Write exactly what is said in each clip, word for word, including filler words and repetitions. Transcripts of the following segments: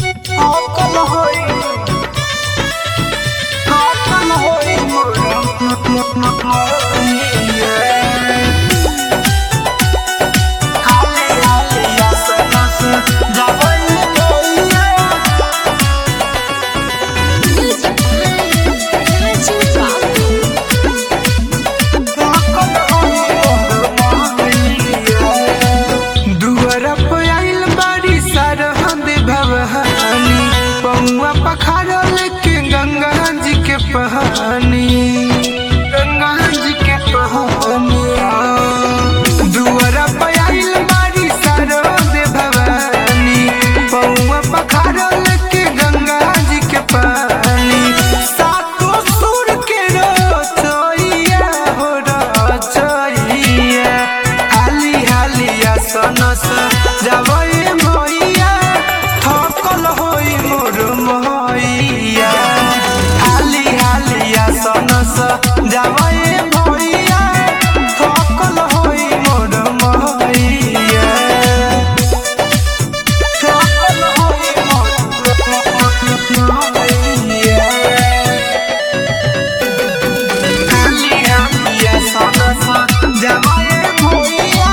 Hakal hoy, hakal hoy moya. Hale hale yasa yasa jawai moya. दुआरा पे आइल बाड़ी सरहद भवानी, पौआ पखारल के गंगा जी के पहानी, गंगा जी के पहानी। दुआरा पे आइल बाड़ी सरहद भवानी, पौआ पखारल के गंगा जी के पहानी। सातो सुर के रचैया हो रचैया, हाली हाली सनस जवई मोइया, थकल होई मोर मोइया। हाली हाली सनस जवई मोइया, थकल होई मोर मोइया, थकल होई मोर मोइया। हाली हाली सनस जवई मोइया,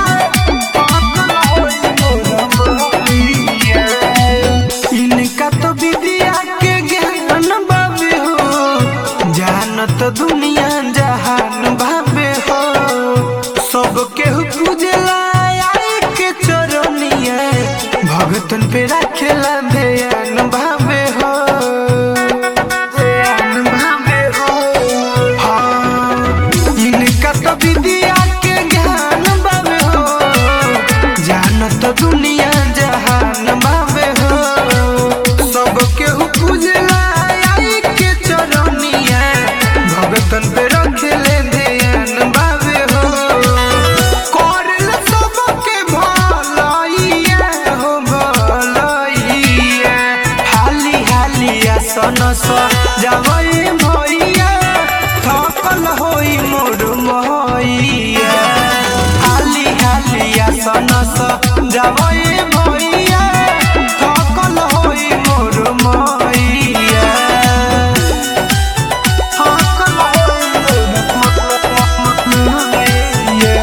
इनका तो विद्या के ज्ञान बाबे हो, जानत दुनिया जहान बाबे हो। सब केहू पूजला आई के चरनिया, भगतन पे रखेला ध्यान बाबे हो, ध्यान बाबे हो। हाँ, इनका तो विद्या के ज्ञान बाबे हो, जानत दुनिया जहान बाबे हो। सब केहू पूजला आई के चरनिया, भगतन पे रखेले ध्यान बाबे हो। करल सबके भलैया हो भलैया, हाली हाली सनस जवई मोइया, थकल होई मोर मोइया। हाली हाली सनस जवई मोइया, थकल होई मोर मोइया, थकल होई मोर मोइया।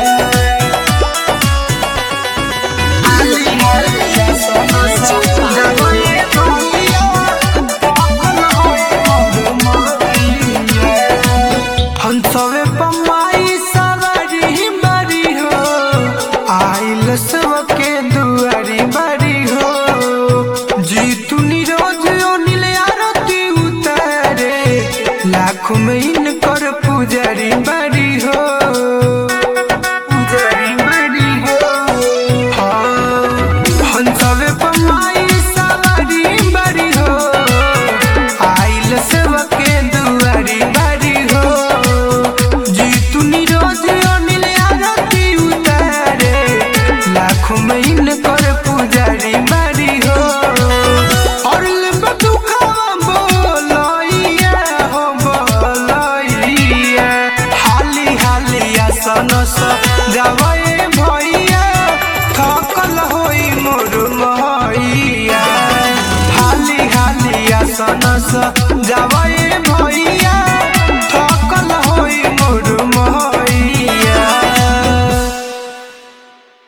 हाली हाली सनस जवई मोइया, थकल होई मोर मोइया। हंसवे पमाई सवारी बारी हो, आइल सबके दुआरी बारी हो। जीतू नीरज अनिल आरती उतारे, लाखों में इनकर पुजारी बारी हो, पुजारी बारी हो। हाँ, हंसवे पमाई सवारी बारी हो, आइल सबके दुआरी बारी हो। जीतू नीरज अनिल आरती उतारे, लाखों में इनकर पुजारी बारी हो। और बदुखवा बोलैया हो बोलैया, हाली हाली सनस जवई भैया, थकल होई मोर मोइया। हाली हाली सनस जवई